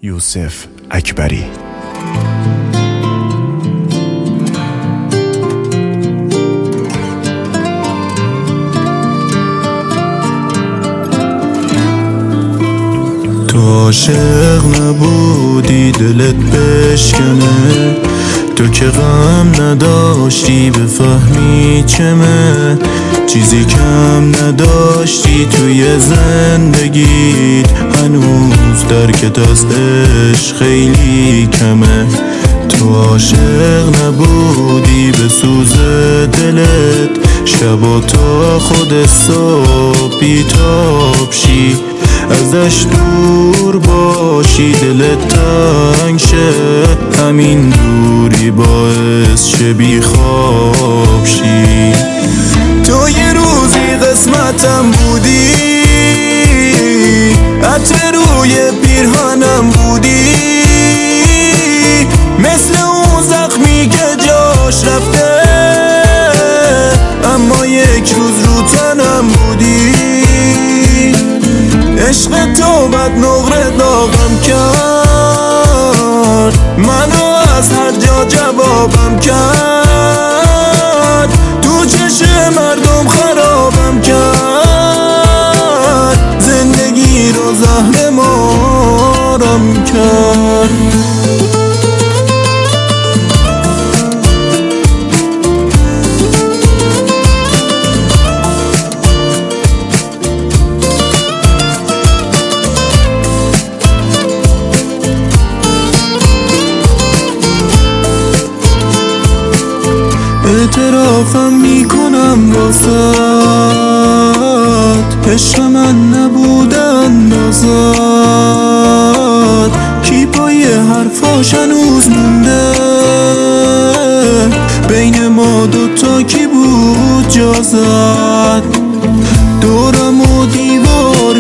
یوسف اکبری. تو عاشق نبودی دلت بشکنه، تو که غم نداشتی بفهمی چمه، چیزی کم نداشتی توی زندگیت، هنوز درکت از عشق خیلی کمه. تو عاشق نبودی به سوز دلت، شبا تا خود صبح بیتاب شی، ازش دور باشی دلت تنگ شه، همین دوری باعث شه بیخواب شی. تو یه روزی قسمتم بودی، عطر روی پیرهنم بودی، مثل اون زخمی که جاش رفته اما یک روز رو تنم بودی. عشق تو بد نقره داغم کرد، منو از هر جا جوابم کرد، تو چشم مردم خرابم کرد، زندگی رو زهر مارم کرد. اعترافم میکنم واسد، عشق من نبود اندازد، کی پای حرفاش هنوز مونده، بین ما دوتا کی بود جا زد، دورم و دیوار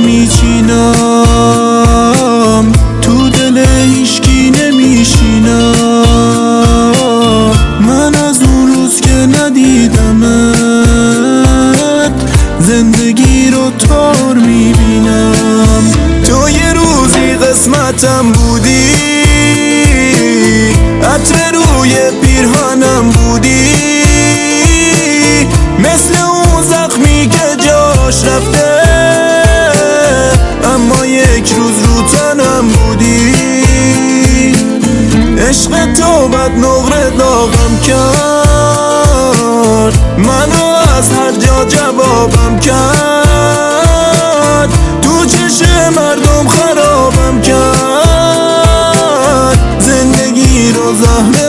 میچینم، تو دل هیچکی نمیشینم، من از اون روز که ندیدمت زندگی رو تار میبینم. تو یه روزی قسمتم بودی، عطر روی پیرهنم بودی، مثل اون زخمی که جاش رفته اما یک روز رو تنم بودی. عشق تو بد نقره داغم کرد، منو از هر جا جوابم کرد، تو چشم مردم خرابم کرد، زندگی رو زهر